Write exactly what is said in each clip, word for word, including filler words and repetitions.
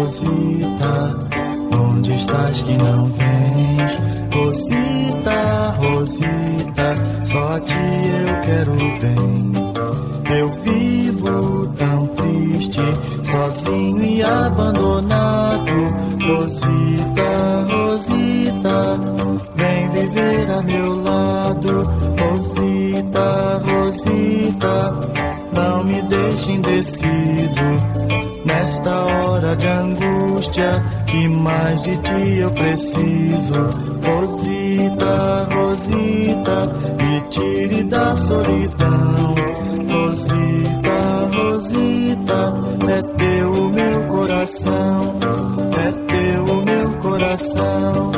Rosita, onde estás que não vens? Rosita, Rosita, só a ti eu quero bem. Eu vivo tão triste, sozinho e abandonado. Rosita, Rosita, vem viver a meu lado. Rosita, Rosita, não me deixe indeciso nesta hora de angústia, que mais de ti eu preciso. Rosita, Rosita, me tire da solidão. Rosita, Rosita, é teu o meu coração, é teu o meu coração.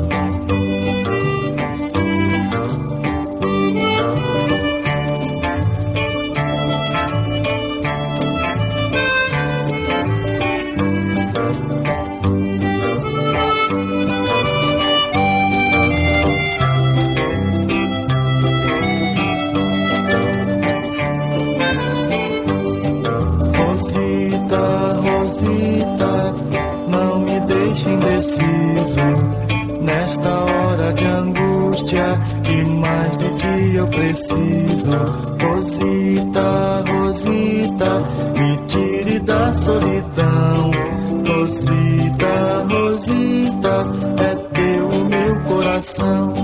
Rosita, não me deixe indeciso nesta hora de angústia, que mais de ti eu preciso. Rosita, Rosita, me tire da solidão. Rosita, Rosita, é teu o meu coração,